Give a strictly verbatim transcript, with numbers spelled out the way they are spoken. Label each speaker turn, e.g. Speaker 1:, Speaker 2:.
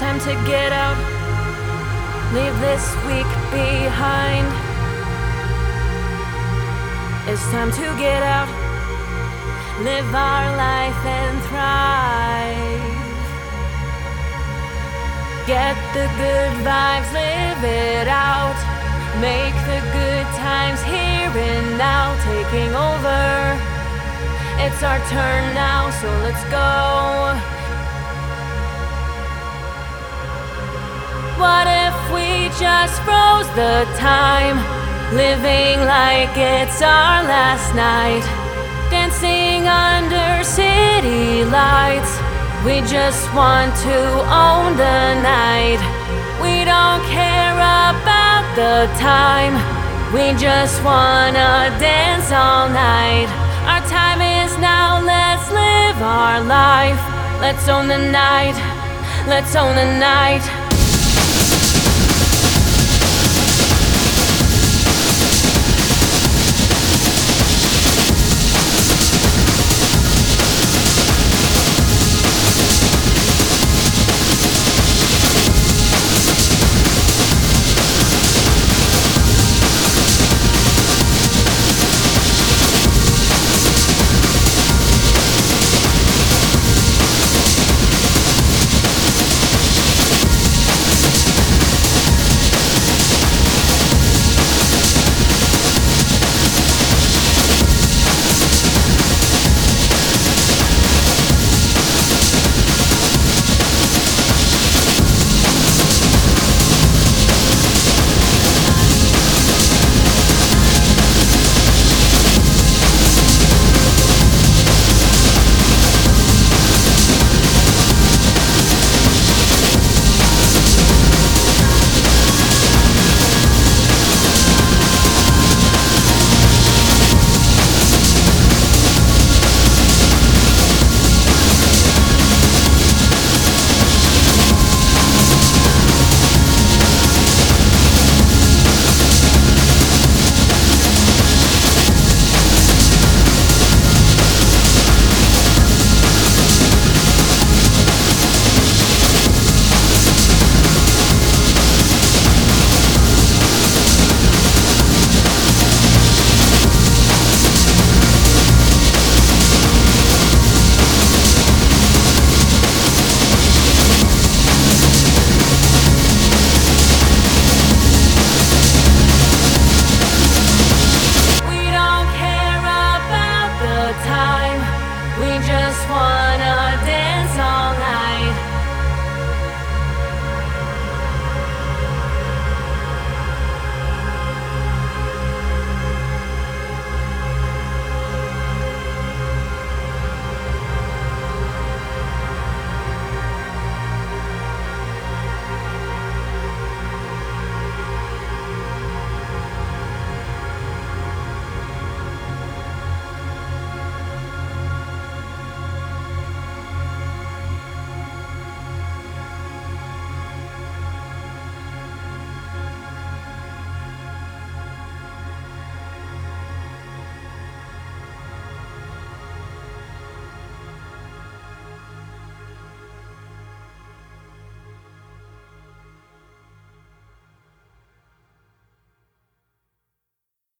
Speaker 1: time to get out, leave this week behind. It's time to get out, live our life and thrive. Get the good vibes, live it out. Make the good times here and now taking over. It's our turn now, so let's go. What if we just froze the time, living like it's our last night, dancing under city lights? We just want to own the night. We don't care about the time, we just wanna dance all night. Our time is now, let's live our life. Let's own the night, let's own the night.